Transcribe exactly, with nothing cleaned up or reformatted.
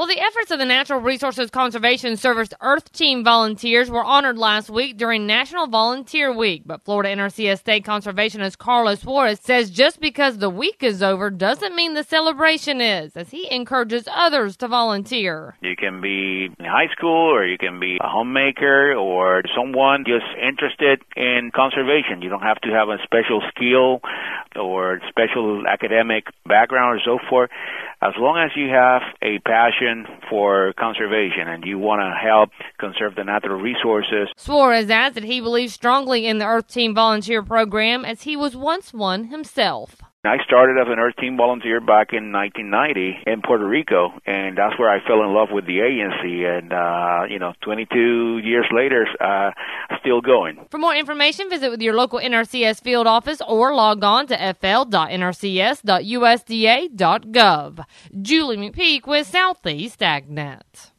Well, the efforts of the Natural Resources Conservation Service Earth Team volunteers were honored last week during National Volunteer Week. But Florida N R C S State Conservationist Carlos Suarez says just because the week is over doesn't mean the celebration is, as he encourages others to volunteer. You can be in high school, or you can be a homemaker, or someone just interested in conservation. You don't have to have a special skill or special academic background or so forth. As long as you have a passion for conservation and you want to help conserve the natural resources. Suarez adds that he believes strongly in the Earth Team volunteer program, as he was once one himself. I started as an Earth Team volunteer back in nineteen ninety in Puerto Rico, and that's where I fell in love with the agency. And, uh, you know, twenty-two years later, uh, still going. For more information, visit with your local N R C S field office or log on to f l dot n r c s dot u s d a dot gov. Julie McPeak with Southeast AgNet.